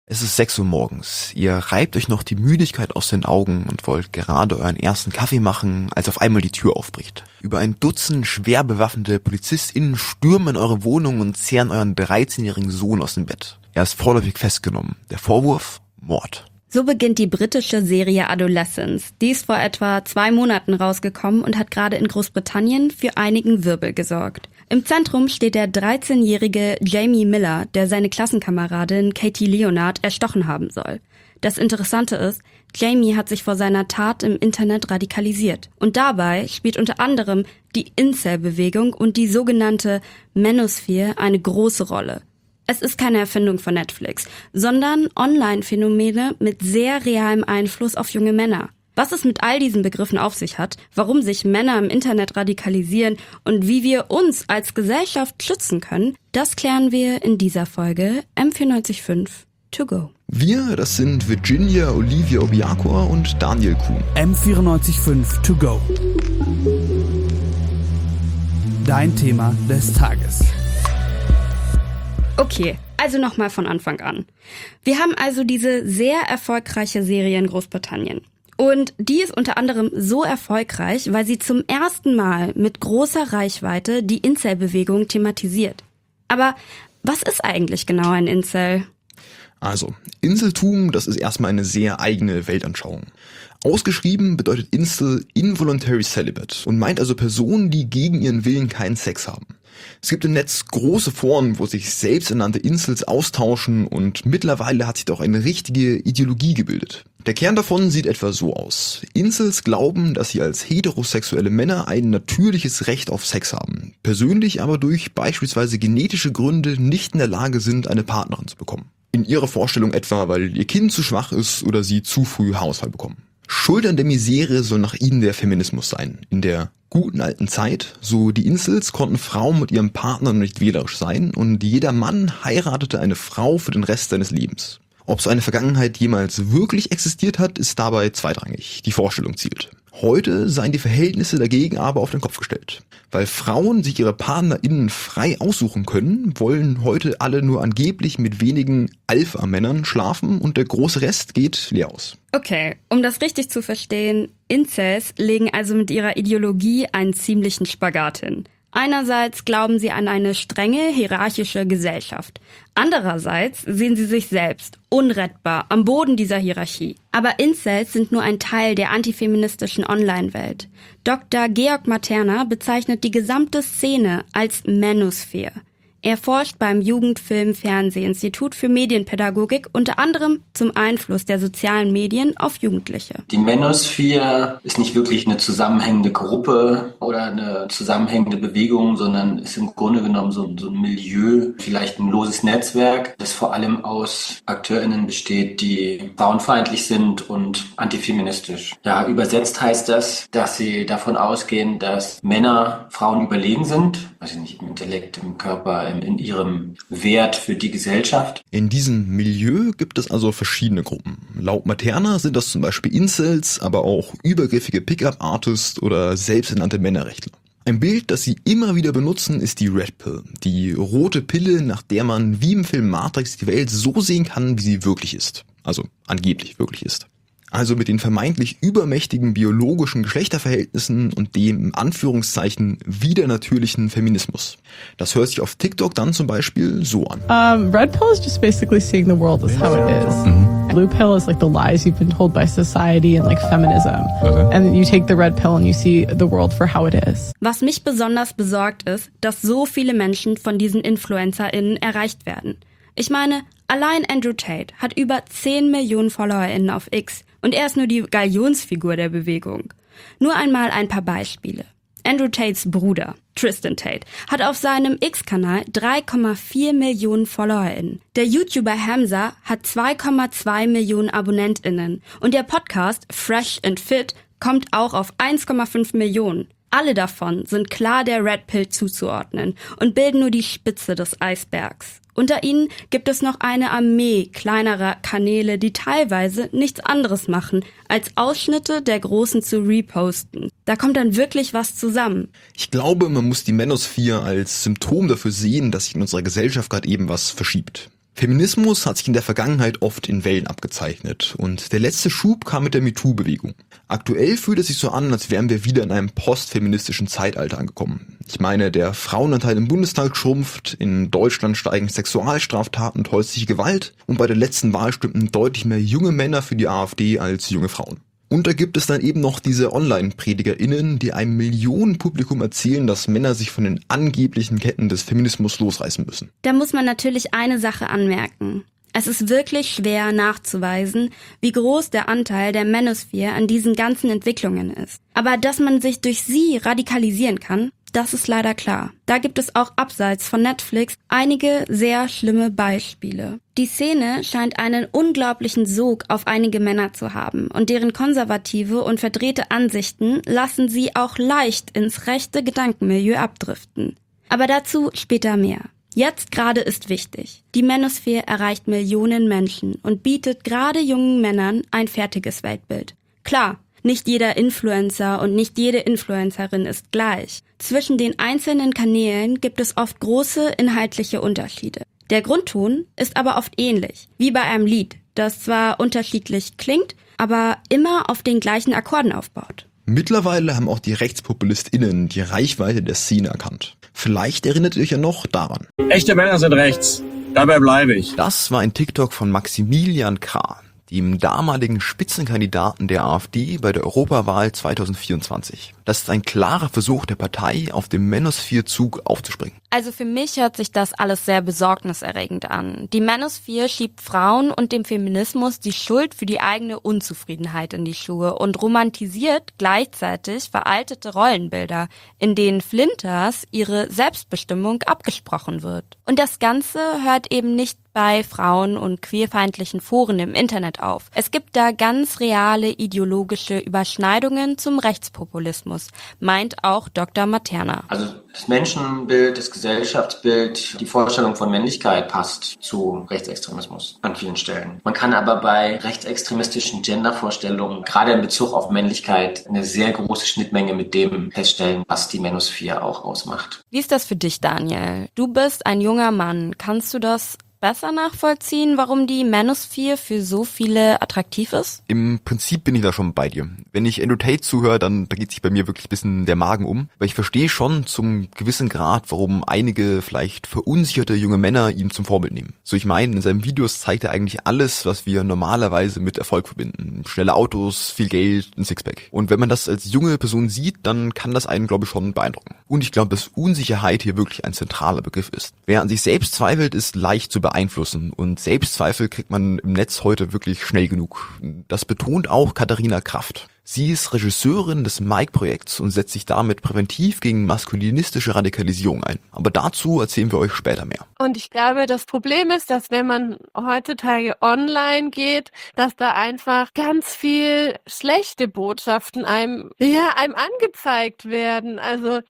Es ist 6 Uhr morgens. Ihr reibt euch noch die Müdigkeit aus den Augen und wollt gerade euren ersten Kaffee machen, als auf einmal die Tür aufbricht. Über ein Dutzend schwer bewaffnete PolizistInnen stürmen in eure Wohnung und zehren euren 13-jährigen Sohn aus dem Bett. Er ist vorläufig festgenommen. Der Vorwurf? Mord. So beginnt die britische Serie Adolescence. Die ist vor etwa 2 Monaten rausgekommen und hat gerade in Großbritannien für einigen Wirbel gesorgt. Im Zentrum steht der 13-jährige Jamie Miller, der seine Klassenkameradin Katie Leonard erstochen haben soll. Das Interessante ist, Jamie hat sich vor seiner Tat im Internet radikalisiert. Und dabei spielt unter anderem die Incel-Bewegung und die sogenannte Manosphere eine große Rolle. Es ist keine Erfindung von Netflix, sondern Online-Phänomene mit sehr realem Einfluss auf junge Männer. Was es mit all diesen Begriffen auf sich hat, warum sich Männer im Internet radikalisieren und wie wir uns als Gesellschaft schützen können, das klären wir in dieser Folge M945 To Go. Wir, das sind Virginia Olivia Obiakor und Daniel Kuhn. M945 To Go. Dein Thema des Tages. Okay, also nochmal von Anfang an. Wir haben also diese sehr erfolgreiche Serie in Großbritannien. Und die ist unter anderem so erfolgreich, weil sie zum ersten Mal mit großer Reichweite die Incel-Bewegung thematisiert. Aber was ist eigentlich genau ein Incel? Also, Inseltum, das ist erstmal eine sehr eigene Weltanschauung. Ausgeschrieben bedeutet Incel Involuntary Celibate und meint also Personen, die gegen ihren Willen keinen Sex haben. Es gibt im Netz große Foren, wo sich selbsternannte Incels austauschen und mittlerweile hat sich doch eine richtige Ideologie gebildet. Der Kern davon sieht etwa so aus. Incels glauben, dass sie als heterosexuelle Männer ein natürliches Recht auf Sex haben, persönlich aber durch beispielsweise genetische Gründe nicht in der Lage sind, eine Partnerin zu bekommen. In ihrer Vorstellung etwa, weil ihr Kind zu schwach ist oder sie zu früh Haarausfall bekommen. Schuld an der Misere soll nach ihnen der Feminismus sein. In der guten alten Zeit, so die Incels, konnten Frauen mit ihrem Partner noch nicht wählerisch sein und jeder Mann heiratete eine Frau für den Rest seines Lebens. Ob so eine Vergangenheit jemals wirklich existiert hat, ist dabei zweitrangig. Die Vorstellung zielt. Heute seien die Verhältnisse dagegen aber auf den Kopf gestellt. Weil Frauen sich ihre PartnerInnen frei aussuchen können, wollen heute alle nur angeblich mit wenigen Alpha-Männern schlafen und der große Rest geht leer aus. Okay, um das richtig zu verstehen, Incels legen also mit ihrer Ideologie einen ziemlichen Spagat hin. Einerseits glauben sie an eine strenge, hierarchische Gesellschaft. Andererseits sehen sie sich selbst unrettbar am Boden dieser Hierarchie. Aber Incels sind nur ein Teil der antifeministischen Online-Welt. Dr. Georg Materna bezeichnet die gesamte Szene als Manosphere. Er forscht beim Jugendfilm-Fernseh-Institut für Medienpädagogik unter anderem zum Einfluss der sozialen Medien auf Jugendliche. Die Manosphere ist nicht wirklich eine zusammenhängende Gruppe oder eine zusammenhängende Bewegung, sondern ist im Grunde genommen so ein Milieu, vielleicht ein loses Netzwerk, das vor allem aus AkteurInnen besteht, die frauenfeindlich sind und antifeministisch. Ja, übersetzt heißt das, dass sie davon ausgehen, dass Männer Frauen überlegen sind, weiß ich nicht, im Intellekt, im Körper, in ihrem Wert für die Gesellschaft. In diesem Milieu gibt es also verschiedene Gruppen. Laut Materna sind das zum Beispiel Incels, aber auch übergriffige Pickup-Artists oder selbsternannte Männerrechtler. Ein Bild, das sie immer wieder benutzen, ist die Red Pill. Die rote Pille, nach der man wie im Film Matrix die Welt so sehen kann, wie sie wirklich ist. Also angeblich wirklich ist. Also mit den vermeintlich übermächtigen biologischen Geschlechterverhältnissen und dem in Anführungszeichen widernatürlichen Feminismus. Das hört sich auf TikTok dann zum Beispiel so an. Red pill is just basically seeing the world as how it is. Blue pill is like the lies you've been told by society and like feminism. Okay. And you take the red pill and you see the world for how it is. Was mich besonders besorgt ist, dass so viele Menschen von diesen InfluencerInnen erreicht werden. Ich meine, allein Andrew Tate hat über 10 Millionen FollowerInnen auf X und er ist nur die Galionsfigur der Bewegung. Nur einmal ein paar Beispiele. Andrew Tates Bruder, Tristan Tate, hat auf seinem X-Kanal 3,4 Millionen FollowerInnen. Der YouTuber Hamza hat 2,2 Millionen AbonnentInnen und der Podcast Fresh and Fit kommt auch auf 1,5 Millionen. Alle davon sind klar der Red Pill zuzuordnen und bilden nur die Spitze des Eisbergs. Unter ihnen gibt es noch eine Armee kleinerer Kanäle, die teilweise nichts anderes machen, als Ausschnitte der Großen zu reposten. Da kommt dann wirklich was zusammen. Ich glaube, man muss die Manosphere als Symptom dafür sehen, dass sich in unserer Gesellschaft gerade eben was verschiebt. Feminismus hat sich in der Vergangenheit oft in Wellen abgezeichnet und der letzte Schub kam mit der MeToo-Bewegung. Aktuell fühlt es sich so an, als wären wir wieder in einem postfeministischen Zeitalter angekommen. Ich meine, der Frauenanteil im Bundestag schrumpft, in Deutschland steigen Sexualstraftaten und häusliche Gewalt und bei der letzten Wahl stimmten deutlich mehr junge Männer für die AfD als junge Frauen. Und da gibt es dann eben noch diese Online-PredigerInnen, die einem Millionenpublikum erzählen, dass Männer sich von den angeblichen Ketten des Feminismus losreißen müssen. Da muss man natürlich eine Sache anmerken. Es ist wirklich schwer nachzuweisen, wie groß der Anteil der Manosphere an diesen ganzen Entwicklungen ist. Aber dass man sich durch sie radikalisieren kann, das ist leider klar. Da gibt es auch abseits von Netflix einige sehr schlimme Beispiele. Die Szene scheint einen unglaublichen Sog auf einige Männer zu haben und deren konservative und verdrehte Ansichten lassen sie auch leicht ins rechte Gedankenmilieu abdriften. Aber dazu später mehr. Jetzt gerade ist wichtig. Die Manosphere erreicht Millionen Menschen und bietet gerade jungen Männern ein fertiges Weltbild. Klar, nicht jeder Influencer und nicht jede Influencerin ist gleich. Zwischen den einzelnen Kanälen gibt es oft große inhaltliche Unterschiede. Der Grundton ist aber oft ähnlich, wie bei einem Lied, das zwar unterschiedlich klingt, aber immer auf den gleichen Akkorden aufbaut. Mittlerweile haben auch die RechtspopulistInnen die Reichweite der Szene erkannt. Vielleicht erinnert ihr euch ja noch daran. Echte Männer sind rechts. Dabei bleibe ich. Das war ein TikTok von Maximilian Krah, dem damaligen Spitzenkandidaten der AfD bei der Europawahl 2024. Das ist ein klarer Versuch der Partei, auf dem Manosphere-Zug aufzuspringen. Also für mich hört sich das alles sehr besorgniserregend an. Die Manosphere schiebt Frauen und dem Feminismus die Schuld für die eigene Unzufriedenheit in die Schuhe und romantisiert gleichzeitig veraltete Rollenbilder, in denen Flinters ihre Selbstbestimmung abgesprochen wird. Und das Ganze hört eben nicht bei Frauen- und queerfeindlichen Foren im Internet auf. Es gibt da ganz reale ideologische Überschneidungen zum Rechtspopulismus, meint auch Dr. Materna. Also das Menschenbild, das Gesellschaftsbild, die Vorstellung von Männlichkeit passt zu Rechtsextremismus an vielen Stellen. Man kann aber bei rechtsextremistischen Gendervorstellungen, gerade in Bezug auf Männlichkeit, eine sehr große Schnittmenge mit dem feststellen, was die Manosphere auch ausmacht. Wie ist das für dich, Daniel? Du bist ein junger Mann. Kannst du das besser nachvollziehen, warum die Manosphere für so viele attraktiv ist? Im Prinzip bin ich da schon bei dir. Wenn ich Andrew Tate zuhöre, dann da geht sich bei mir wirklich ein bisschen der Magen um. Weil ich verstehe schon zum gewissen Grad, warum einige vielleicht verunsicherte junge Männer ihn zum Vorbild nehmen. So, ich meine, in seinen Videos zeigt er eigentlich alles, was wir normalerweise mit Erfolg verbinden. Schnelle Autos, viel Geld, ein Sixpack. Und wenn man das als junge Person sieht, dann kann das einen, glaube ich, schon beeindrucken. Und ich glaube, dass Unsicherheit hier wirklich ein zentraler Begriff ist. Wer an sich selbst zweifelt, ist leicht zu beeinflussen und Selbstzweifel kriegt man im Netz heute wirklich schnell genug. Das betont auch Katharina Kraft. Sie ist Regisseurin des Mike-Projekts und setzt sich damit präventiv gegen maskulinistische Radikalisierung ein. Aber dazu erzählen wir euch später mehr. Und ich glaube, das Problem ist, dass wenn man heutzutage online geht, dass da einfach ganz viel schlechte Botschaften einem angezeigt werden. Also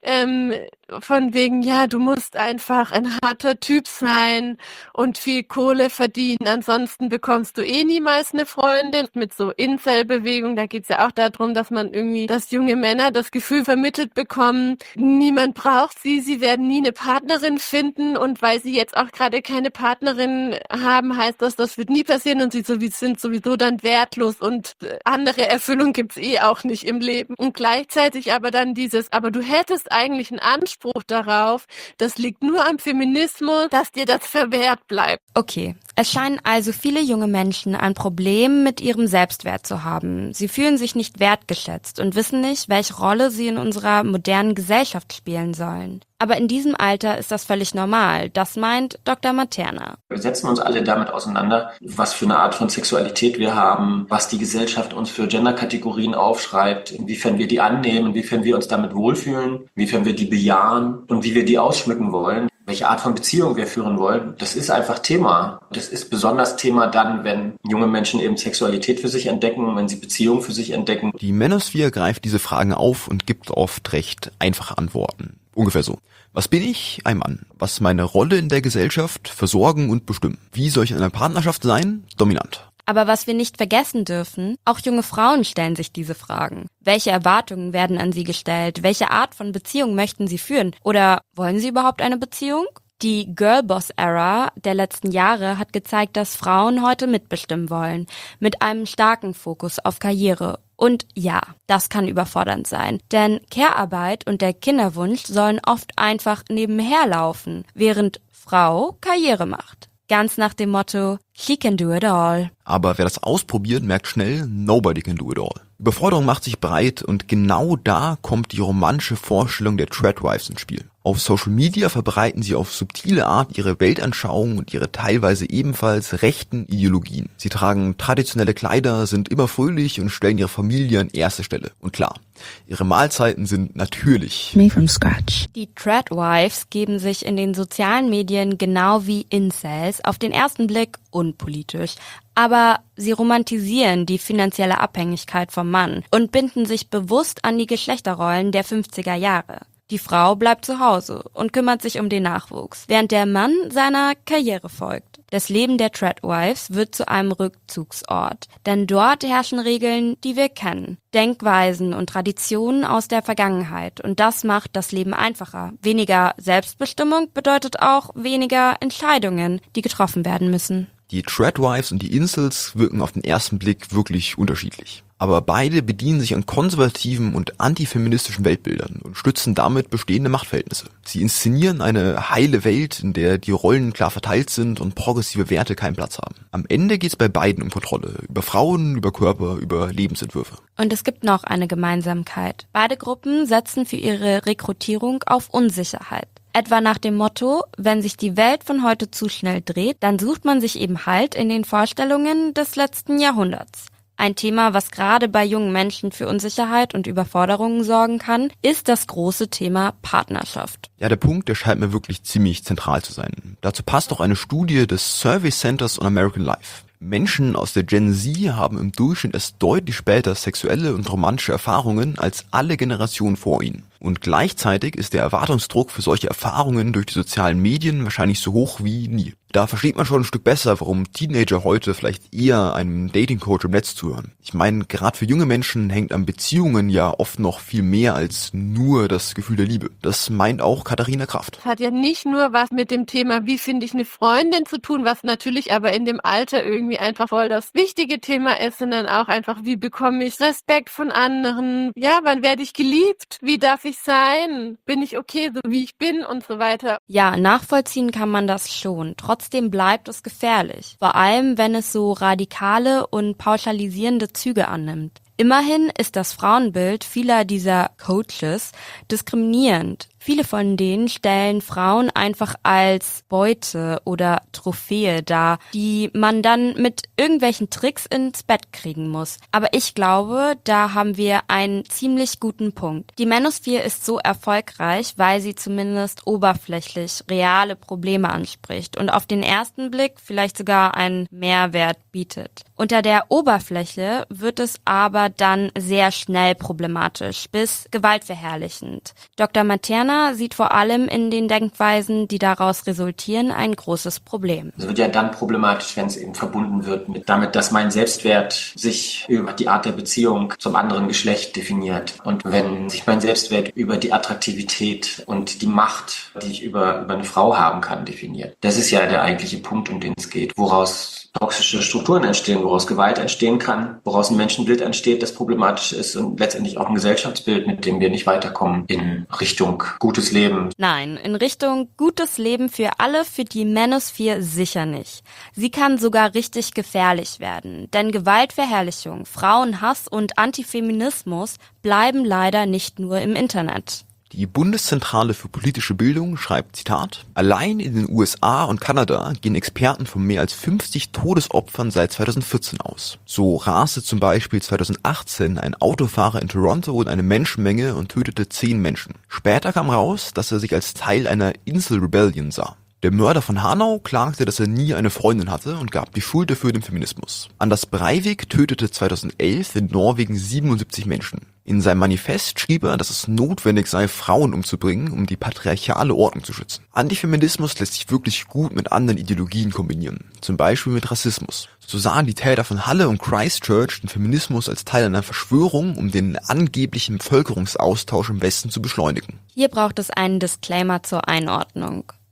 von wegen, ja, du musst einfach ein harter Typ sein und viel Kohle verdienen, ansonsten bekommst du niemals eine Freundin. Mit so Incel-Bewegung, da geht's ja auch darum, dass junge Männer das Gefühl vermittelt bekommen, niemand braucht sie, sie werden nie eine Partnerin finden und weil sie jetzt auch gerade keine Partnerin haben, heißt das wird nie passieren und sie sind sowieso dann wertlos und andere Erfüllung gibt's auch nicht im Leben. Und gleichzeitig aber dann aber du hättest eigentlich einen Anspruch darauf, das liegt nur am Feminismus, dass dir das verwehrt bleibt. Okay, es scheinen also viele junge Menschen ein Problem mit ihrem Selbstwert zu haben. Sie fühlen sich nicht wertgeschätzt und wissen nicht, welche Rolle sie in unserer modernen Gesellschaft spielen sollen. Aber in diesem Alter ist das völlig normal. Das meint Dr. Materna. Wir setzen uns alle damit auseinander, was für eine Art von Sexualität wir haben, was die Gesellschaft uns für Genderkategorien aufschreibt, inwiefern wir die annehmen, inwiefern wir uns damit wohlfühlen, inwiefern wir die bejahen und wie wir die ausschmücken wollen. Welche Art von Beziehung wir führen wollen, das ist einfach Thema. Das ist besonders Thema dann, wenn junge Menschen eben Sexualität für sich entdecken, wenn sie Beziehungen für sich entdecken. Die Manosphere greift diese Fragen auf und gibt oft recht einfache Antworten. Ungefähr so. Was bin ich? Ein Mann. Was ist meine Rolle in der Gesellschaft? Versorgen und bestimmen. Wie soll ich in einer Partnerschaft sein? Dominant. Aber was wir nicht vergessen dürfen, auch junge Frauen stellen sich diese Fragen. Welche Erwartungen werden an sie gestellt? Welche Art von Beziehung möchten sie führen? Oder wollen sie überhaupt eine Beziehung? Die Girlboss-Ära der letzten Jahre hat gezeigt, dass Frauen heute mitbestimmen wollen, mit einem starken Fokus auf Karriere. Und ja, das kann überfordernd sein, denn Care-Arbeit und der Kinderwunsch sollen oft einfach nebenher laufen, während Frau Karriere macht. Ganz nach dem Motto, she can do it all. Aber wer das ausprobiert, merkt schnell, nobody can do it all. Überforderung macht sich breit und genau da kommt die romantische Vorstellung der Tradwives ins Spiel. Auf Social Media verbreiten sie auf subtile Art ihre Weltanschauung und ihre teilweise ebenfalls rechten Ideologien. Sie tragen traditionelle Kleider, sind immer fröhlich und stellen ihre Familie an erste Stelle. Und klar, ihre Mahlzeiten sind natürlich made from scratch. Die Tradwives geben sich in den sozialen Medien genau wie Incels auf den ersten Blick unpolitisch. Aber sie romantisieren die finanzielle Abhängigkeit vom Mann und binden sich bewusst an die Geschlechterrollen der 50er Jahre. Die Frau bleibt zu Hause und kümmert sich um den Nachwuchs, während der Mann seiner Karriere folgt. Das Leben der Tradwives wird zu einem Rückzugsort, denn dort herrschen Regeln, die wir kennen, Denkweisen und Traditionen aus der Vergangenheit, und das macht das Leben einfacher. Weniger Selbstbestimmung bedeutet auch weniger Entscheidungen, die getroffen werden müssen. Die Tradwives und die Incels wirken auf den ersten Blick wirklich unterschiedlich. Aber beide bedienen sich an konservativen und antifeministischen Weltbildern und stützen damit bestehende Machtverhältnisse. Sie inszenieren eine heile Welt, in der die Rollen klar verteilt sind und progressive Werte keinen Platz haben. Am Ende geht es bei beiden um Kontrolle, über Frauen, über Körper, über Lebensentwürfe. Und es gibt noch eine Gemeinsamkeit. Beide Gruppen setzen für ihre Rekrutierung auf Unsicherheit. Etwa nach dem Motto, wenn sich die Welt von heute zu schnell dreht, dann sucht man sich eben Halt in den Vorstellungen des letzten Jahrhunderts. Ein Thema, was gerade bei jungen Menschen für Unsicherheit und Überforderungen sorgen kann, ist das große Thema Partnerschaft. Ja, der Punkt, der scheint mir wirklich ziemlich zentral zu sein. Dazu passt auch eine Studie des Survey Centers on American Life. Menschen aus der Gen Z haben im Durchschnitt erst deutlich später sexuelle und romantische Erfahrungen als alle Generationen vor ihnen. Und gleichzeitig ist der Erwartungsdruck für solche Erfahrungen durch die sozialen Medien wahrscheinlich so hoch wie nie. Da versteht man schon ein Stück besser, warum Teenager heute vielleicht eher einem Dating-Coach im Netz zuhören. Ich meine, gerade für junge Menschen hängt an Beziehungen ja oft noch viel mehr als nur das Gefühl der Liebe. Das meint auch Katharina Kraft. Das hat ja nicht nur was mit dem Thema, wie finde ich eine Freundin zu tun, was natürlich aber in dem Alter irgendwie einfach voll das wichtige Thema ist, sondern auch einfach, wie bekomme ich Respekt von anderen? Ja, wann werde ich geliebt? Wie darf ich sein? Bin ich okay, so wie ich bin und so weiter? Ja, nachvollziehen kann man das schon. Trotzdem bleibt es gefährlich. Vor allem, wenn es so radikale und pauschalisierende Züge annimmt. Immerhin ist das Frauenbild vieler dieser Coaches diskriminierend. Viele von denen stellen Frauen einfach als Beute oder Trophäe dar, die man dann mit irgendwelchen Tricks ins Bett kriegen muss. Aber ich glaube, da haben wir einen ziemlich guten Punkt. Die Manosphere ist so erfolgreich, weil sie zumindest oberflächlich reale Probleme anspricht und auf den ersten Blick vielleicht sogar einen Mehrwert bietet. Unter der Oberfläche wird es aber dann sehr schnell problematisch bis gewaltverherrlichend. Dr. Materna sieht vor allem in den Denkweisen, die daraus resultieren, ein großes Problem. Es wird ja dann problematisch, wenn es eben verbunden wird mit damit, dass mein Selbstwert sich über die Art der Beziehung zum anderen Geschlecht definiert. Und wenn sich mein Selbstwert über die Attraktivität und die Macht, die ich über eine Frau haben kann, definiert. Das ist ja der eigentliche Punkt, um den es geht. Woraus toxische Strukturen entstehen, woraus Gewalt entstehen kann, woraus ein Menschenbild entsteht, das problematisch ist und letztendlich auch ein Gesellschaftsbild, mit dem wir nicht weiterkommen in Richtung gutes Leben. Nein, in Richtung gutes Leben für alle, für die Manosphere sicher nicht. Sie kann sogar richtig gefährlich werden, denn Gewaltverherrlichung, Frauenhass und Antifeminismus bleiben leider nicht nur im Internet. Die Bundeszentrale für politische Bildung schreibt, Zitat, allein in den USA und Kanada gehen Experten von mehr als 50 Todesopfern seit 2014 aus. So raste zum Beispiel 2018 ein Autofahrer in Toronto in eine Menschenmenge und tötete 10 Menschen. Später kam raus, dass er sich als Teil einer Insel-Rebellion sah. Der Mörder von Hanau klagte, dass er nie eine Freundin hatte und gab die Schuld dafür dem Feminismus. Anders Breivik tötete 2011 in Norwegen 77 Menschen. In seinem Manifest schrieb er, dass es notwendig sei, Frauen umzubringen, um die patriarchale Ordnung zu schützen. Antifeminismus lässt sich wirklich gut mit anderen Ideologien kombinieren, zum Beispiel mit Rassismus. So sahen die Täter von Halle und Christchurch den Feminismus als Teil einer Verschwörung, um den angeblichen Bevölkerungsaustausch im Westen zu beschleunigen. Hier braucht es einen Disclaimer zur Einordnung.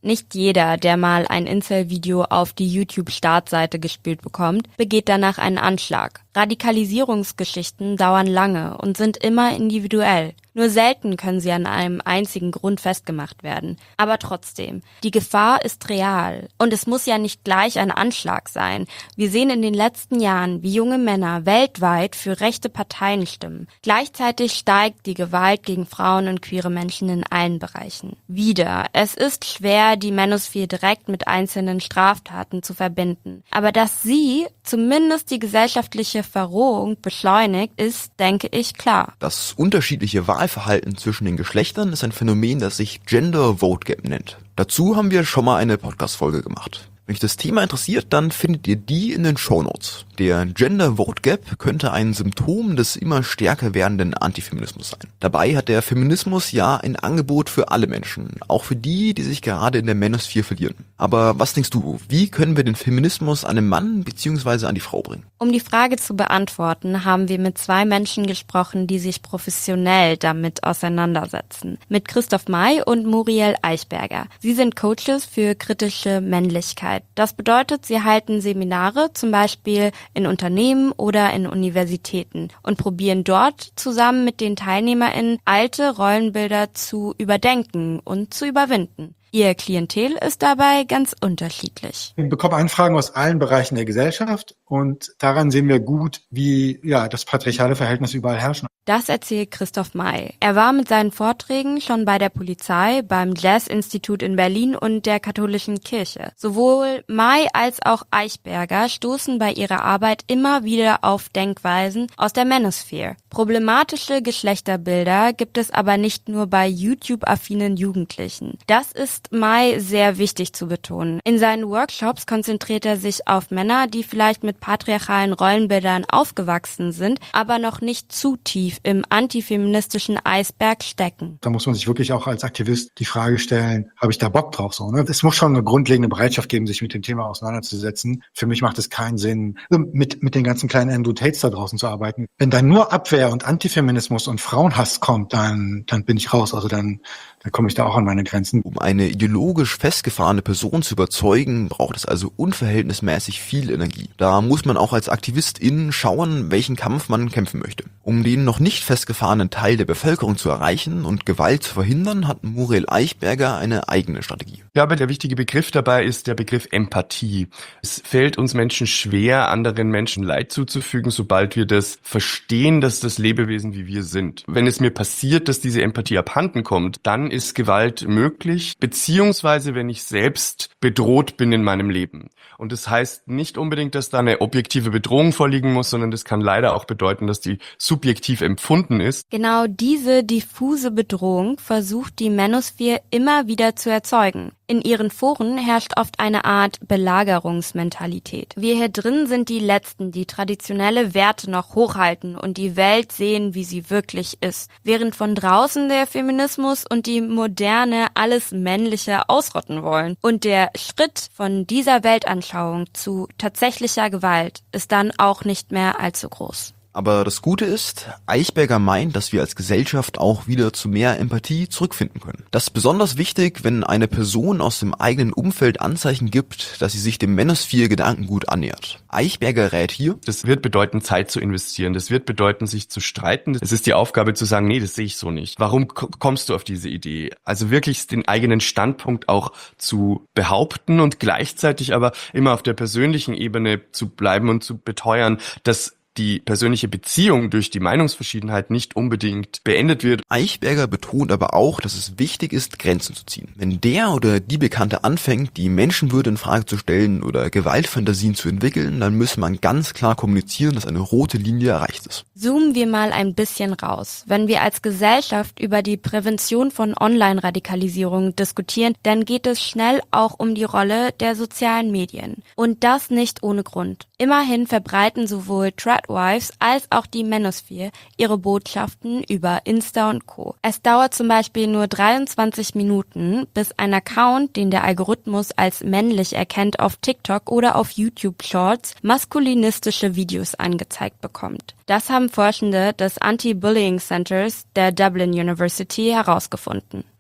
Nicht jeder, der mal ein Incel-Video auf die YouTube-Startseite gespült bekommt, begeht danach einen Anschlag. Radikalisierungsgeschichten dauern lange und sind immer individuell. Nur selten können sie an einem einzigen Grund festgemacht werden. Aber trotzdem, die Gefahr ist real. Und es muss ja nicht gleich ein Anschlag sein. Wir sehen in den letzten Jahren, wie junge Männer weltweit für rechte Parteien stimmen. Gleichzeitig steigt die Gewalt gegen Frauen und queere Menschen in allen Bereichen. Wieder, es ist schwer, die Manosphere direkt mit einzelnen Straftaten zu verbinden. Aber dass sie zumindest die gesellschaftliche Verrohung beschleunigt, ist, denke ich, klar. Das unterschiedliche Wahlverhalten zwischen den Geschlechtern ist ein Phänomen, das sich Gender Vote Gap nennt. Dazu haben wir schon mal eine Podcast-Folge gemacht. Wenn euch das Thema interessiert, dann findet ihr die in den Shownotes. Der Gender Vote Gap könnte ein Symptom des immer stärker werdenden Antifeminismus sein. Dabei hat der Feminismus ja ein Angebot für alle Menschen, auch für die, die sich gerade in der Manosphere verlieren. Aber was denkst du, wie können wir den Feminismus an den Mann bzw. an die Frau bringen? Um die Frage zu beantworten, haben wir mit 2 Menschen gesprochen, die sich professionell damit auseinandersetzen. Mit Christoph May und Muriel Eichberger. Sie sind Coaches für kritische Männlichkeit. Das bedeutet, sie halten Seminare, zum Beispiel in Unternehmen oder in Universitäten, und probieren dort zusammen mit den TeilnehmerInnen alte Rollenbilder zu überdenken und zu überwinden. Ihr Klientel ist dabei ganz unterschiedlich. Wir bekommen Anfragen aus allen Bereichen der Gesellschaft und daran sehen wir gut, wie das patriarchale Verhältnis überall herrschen. Das erzählt Christoph May. Er war mit seinen Vorträgen schon bei der Polizei, beim Jazz-Institut in Berlin und der katholischen Kirche. Sowohl May als auch Eichberger stoßen bei ihrer Arbeit immer wieder auf Denkweisen aus der Manosphere. Problematische Geschlechterbilder gibt es aber nicht nur bei YouTube-affinen Jugendlichen. Das ist May sehr wichtig zu betonen. In seinen Workshops konzentriert er sich auf Männer, die vielleicht mit patriarchalen Rollenbildern aufgewachsen sind, aber noch nicht zu tief im antifeministischen Eisberg stecken. Da muss man sich wirklich auch als Aktivist die Frage stellen, habe ich da Bock drauf? So, ne? Es muss schon eine grundlegende Bereitschaft geben, sich mit dem Thema auseinanderzusetzen. Für mich macht es keinen Sinn, mit den ganzen kleinen Andrew Tates da draußen zu arbeiten. Wenn da nur Abwehr und Antifeminismus und Frauenhass kommt, dann bin ich raus. Also dann komme ich da auch an meine Grenzen. Um eine ideologisch festgefahrene Person zu überzeugen, braucht es also unverhältnismäßig viel Energie. Da muss man auch als AktivistInnen schauen, welchen Kampf man kämpfen möchte. Um den noch nicht festgefahrenen Teil der Bevölkerung zu erreichen und Gewalt zu verhindern, hat Muriel Eichberger eine eigene Strategie. Ich glaube, der wichtige Begriff dabei ist der Begriff Empathie. Es fällt uns Menschen schwer, anderen Menschen Leid zuzufügen, sobald wir das verstehen, dass das Lebewesen wie wir sind. Wenn es mir passiert, dass diese Empathie abhanden kommt, dann ist Gewalt möglich, beziehungsweise wenn ich selbst bedroht bin in meinem Leben. Und das heißt nicht unbedingt, dass da eine objektive Bedrohung vorliegen muss, sondern das kann leider auch bedeuten, dass die subjektiv empfunden ist. Genau diese diffuse Bedrohung versucht die Manosphere immer wieder zu erzeugen. In ihren Foren herrscht oft eine Art Belagerungsmentalität. Wir hier drin sind die Letzten, die traditionelle Werte noch hochhalten und die Welt sehen, wie sie wirklich ist. Während von draußen der Feminismus und die Moderne alles Männliche ausrotten wollen. Und der Schritt von dieser Weltanschauung zu tatsächlicher Gewalt ist dann auch nicht mehr allzu groß. Aber das Gute ist, Eichberger meint, dass wir als Gesellschaft auch wieder zu mehr Empathie zurückfinden können. Das ist besonders wichtig, wenn eine Person aus dem eigenen Umfeld Anzeichen gibt, dass sie sich dem Manosphere-Gedankengut annähert. Eichberger rät hier: Das wird bedeuten, Zeit zu investieren. Das wird bedeuten, sich zu streiten. Es ist die Aufgabe zu sagen, nee, das sehe ich so nicht. Warum kommst du auf diese Idee? Also wirklich den eigenen Standpunkt auch zu behaupten und gleichzeitig aber immer auf der persönlichen Ebene zu bleiben und zu beteuern, dass die persönliche Beziehung durch die Meinungsverschiedenheit nicht unbedingt beendet wird. Eichberger betont aber auch, dass es wichtig ist, Grenzen zu ziehen. Wenn der oder die Bekannte anfängt, die Menschenwürde in Frage zu stellen oder Gewaltfantasien zu entwickeln, dann muss man ganz klar kommunizieren, dass eine rote Linie erreicht ist. Zoomen wir mal ein bisschen raus. Wenn wir als Gesellschaft über die Prävention von Online-Radikalisierung diskutieren, dann geht es schnell auch um die Rolle der sozialen Medien. Und das nicht ohne Grund. Immerhin verbreiten sowohl Tradwives als auch die Manosphere ihre Botschaften über Insta und Co. Es dauert zum Beispiel nur 23 Minuten, bis ein Account, den der Algorithmus als männlich erkennt, auf TikTok oder auf YouTube Shorts maskulinistische Videos angezeigt bekommt. Das haben Forschende des Anti-Bullying Centers der Dublin University herausgefunden.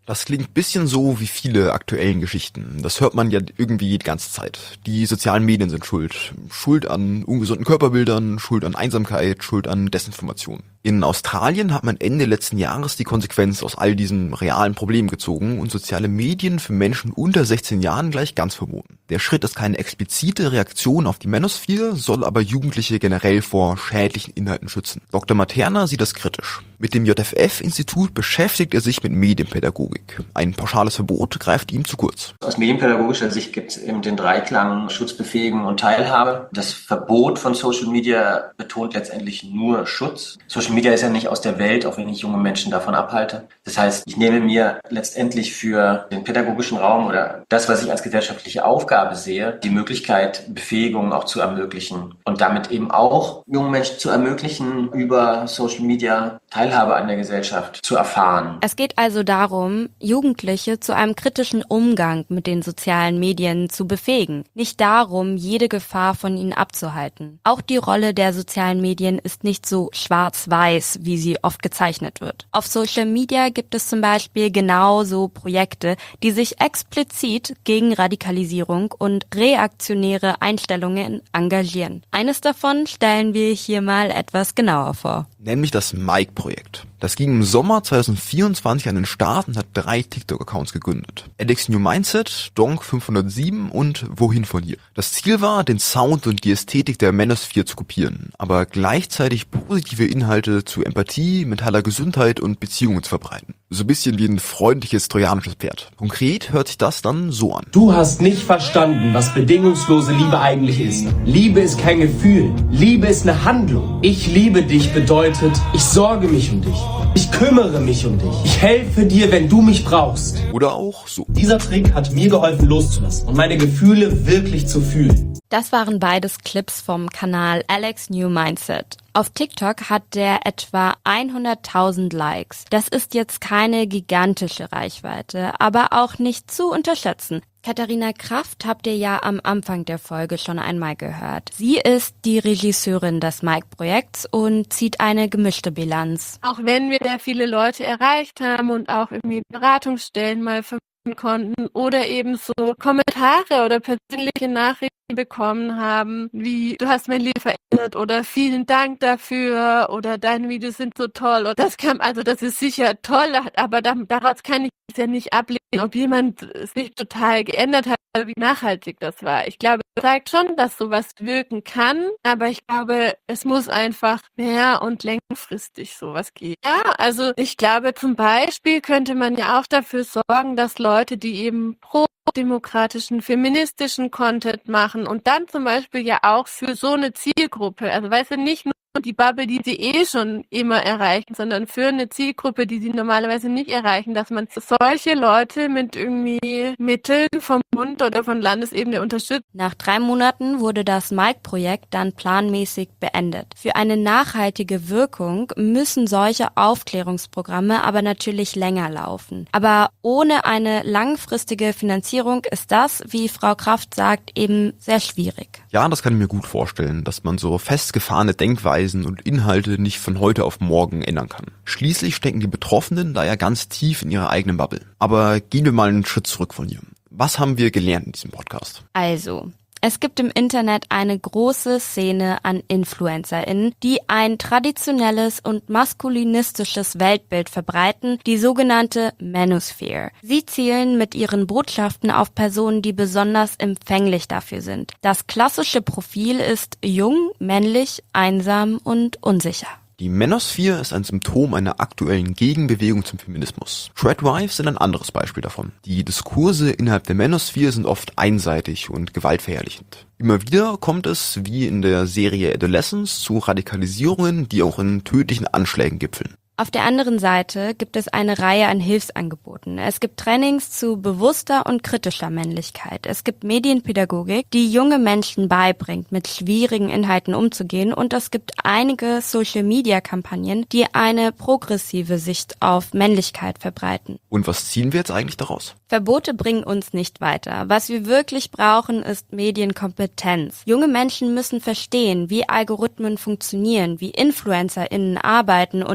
Das klingt bisschen so wie viele aktuellen Geschichten. Das hört man ja irgendwie die ganze Zeit. Die sozialen Medien sind schuld. Schuld an ungesunden Körperbildern, Schuld an Einsamkeit, Schuld an Desinformation. In Australien hat man Ende letzten Jahres die Konsequenz aus all diesen realen Problemen gezogen und soziale Medien für Menschen unter 16 Jahren gleich ganz verboten. Der Schritt ist keine explizite Reaktion auf die Manosphere, soll aber Jugendliche generell vor schädlichen Inhalten schützen. Dr. Materna sieht das kritisch. Mit dem JFF-Institut beschäftigt er sich mit Medienpädagogik. Ein pauschales Verbot greift ihm zu kurz. Aus medienpädagogischer Sicht gibt es eben den Dreiklang Schutz, Befähigung und Teilhabe. Das Verbot von Social Media betont letztendlich nur Schutz. Social Media ist ja nicht aus der Welt, auch wenn ich junge Menschen davon abhalte. Das heißt, ich nehme mir letztendlich für den pädagogischen Raum oder das, was ich als gesellschaftliche Aufgabe sehe, die Möglichkeit, Befähigung auch zu ermöglichen und damit eben auch jungen Menschen zu ermöglichen, über Social Media Teilhabe an der Gesellschaft zu erfahren. Es geht also darum, Jugendliche zu einem kritischen Umgang mit den sozialen Medien zu befähigen. Nicht darum, jede Gefahr von ihnen abzuhalten. Auch die Rolle der sozialen Medien ist nicht so schwarz-weiß, wie sie oft gezeichnet wird. Auf Social Media gibt es zum Beispiel genauso Projekte, die sich explizit gegen Radikalisierung und reaktionäre Einstellungen engagieren. Eines davon stellen wir hier mal etwas genauer vor. Nämlich das Mike-Projekt. Das ging im Sommer 2024 an den Start und hat 3 TikTok-Accounts gegründet. Alex New Mindset, Donk 507 und Wohin von hier. Das Ziel war, den Sound und die Ästhetik der Manosphere zu kopieren, aber gleichzeitig positive Inhalte zu Empathie, mentaler Gesundheit und Beziehungen zu verbreiten. So ein bisschen wie ein freundliches trojanisches Pferd. Konkret hört sich das dann so an. Du hast nicht verstanden, was bedingungslose Liebe eigentlich ist. Liebe ist kein Gefühl. Liebe ist eine Handlung. Ich liebe dich bedeutet, ich sorge mich um dich. Ich kümmere mich um dich. Ich helfe dir, wenn du mich brauchst. Oder auch so. Dieser Trick hat mir geholfen loszulassen und meine Gefühle wirklich zu fühlen. Das waren beides Clips vom Kanal Alex New Mindset. Auf TikTok hat der etwa 100.000 Likes. Das ist jetzt keine gigantische Reichweite, aber auch nicht zu unterschätzen. Katharina Kraft habt ihr ja am Anfang der Folge schon einmal gehört. Sie ist die Regisseurin des Mike-Projekts und zieht eine gemischte Bilanz. Auch wenn wir sehr viele Leute erreicht haben und auch irgendwie Beratungsstellen mal vermitteln konnten oder eben so Kommentare oder persönliche Nachrichten bekommen haben, wie du hast mein Leben verändert oder vielen Dank dafür oder deine Videos sind so toll. Und das ist sicher toll, aber daraus kann ich es ja nicht ablesen, ob jemand sich total geändert hat oder wie nachhaltig das war. Ich glaube, es zeigt schon, dass sowas wirken kann, aber ich glaube, es muss einfach mehr und längerfristig sowas gehen. Ja, also ich glaube, zum Beispiel könnte man ja auch dafür sorgen, dass Leute, die eben demokratischen, feministischen Content machen und dann zum Beispiel ja auch für so eine Zielgruppe, also weißt du, nicht nur die Bubble, die sie schon immer erreichen, sondern für eine Zielgruppe, die sie normalerweise nicht erreichen, dass man solche Leute mit irgendwie Mitteln vom Bund oder von Landesebene unterstützt. Nach 3 Monaten wurde das Mike-Projekt dann planmäßig beendet. Für eine nachhaltige Wirkung müssen solche Aufklärungsprogramme aber natürlich länger laufen. Aber ohne eine langfristige Finanzierung ist das, wie Frau Kraft sagt, eben sehr schwierig. Ja, das kann ich mir gut vorstellen, dass man so festgefahrene Denkweisen und Inhalte nicht von heute auf morgen ändern kann. Schließlich stecken die Betroffenen da ja ganz tief in ihrer eigenen Bubble. Aber gehen wir mal einen Schritt zurück von hier. Was haben wir gelernt in diesem Podcast? Also, es gibt im Internet eine große Szene an InfluencerInnen, die ein traditionelles und maskulinistisches Weltbild verbreiten, die sogenannte Manosphere. Sie zielen mit ihren Botschaften auf Personen, die besonders empfänglich dafür sind. Das klassische Profil ist jung, männlich, einsam und unsicher. Die Manosphere ist ein Symptom einer aktuellen Gegenbewegung zum Feminismus. Threadwives sind ein anderes Beispiel davon. Die Diskurse innerhalb der Manosphere sind oft einseitig und gewaltverherrlichend. Immer wieder kommt es, wie in der Serie Adolescence, zu Radikalisierungen, die auch in tödlichen Anschlägen gipfeln. Auf der anderen Seite gibt es eine Reihe an Hilfsangeboten. Es gibt Trainings zu bewusster und kritischer Männlichkeit. Es gibt Medienpädagogik, die junge Menschen beibringt, mit schwierigen Inhalten umzugehen. Und es gibt einige Social-Media-Kampagnen, die eine progressive Sicht auf Männlichkeit verbreiten. Und was ziehen wir jetzt eigentlich daraus? Verbote bringen uns nicht weiter. Was wir wirklich brauchen, ist Medienkompetenz. Junge Menschen müssen verstehen, wie Algorithmen funktionieren, wie InfluencerInnen arbeiten und warum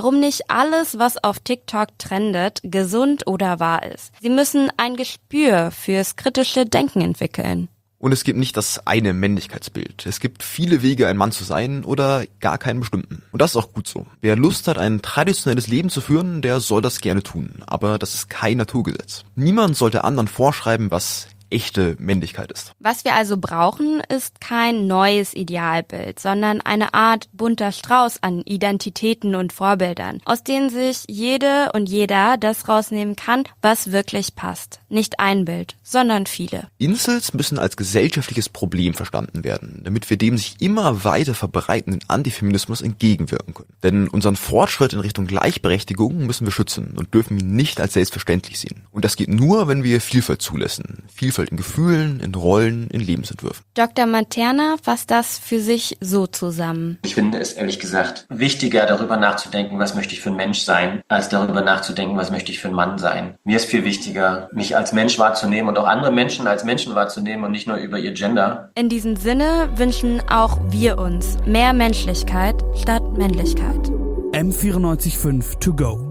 warum nicht alles, was auf TikTok trendet, gesund oder wahr ist. Sie müssen ein Gespür fürs kritische Denken entwickeln. Und es gibt nicht das eine Männlichkeitsbild. Es gibt viele Wege, ein Mann zu sein oder gar keinen bestimmten. Und das ist auch gut so. Wer Lust hat, ein traditionelles Leben zu führen, der soll das gerne tun. Aber das ist kein Naturgesetz. Niemand sollte anderen vorschreiben, was echte Männlichkeit ist. Was wir also brauchen, ist kein neues Idealbild, sondern eine Art bunter Strauß an Identitäten und Vorbildern, aus denen sich jede und jeder das rausnehmen kann, was wirklich passt. Nicht ein Bild, sondern viele. Incels müssen als gesellschaftliches Problem verstanden werden, damit wir dem sich immer weiter verbreitenden Antifeminismus entgegenwirken können. Denn unseren Fortschritt in Richtung Gleichberechtigung müssen wir schützen und dürfen ihn nicht als selbstverständlich sehen. Und das geht nur, wenn wir Vielfalt zulassen. Vielfalt in Gefühlen, in Rollen, in Lebensentwürfen. Dr. Materna fasst das für sich so zusammen. Ich finde es ehrlich gesagt wichtiger, darüber nachzudenken, was möchte ich für ein Mensch sein, als darüber nachzudenken, was möchte ich für ein Mann sein. Mir ist viel wichtiger, mich als Mensch wahrzunehmen und auch andere Menschen als Menschen wahrzunehmen und nicht nur über ihr Gender. In diesem Sinne wünschen auch wir uns mehr Menschlichkeit statt Männlichkeit. M94.5 to go.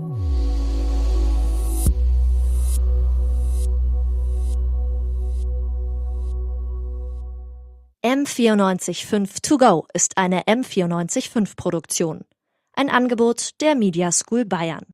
M94.5 to go ist eine M94.5 Produktion. Ein Angebot der Media School Bayern.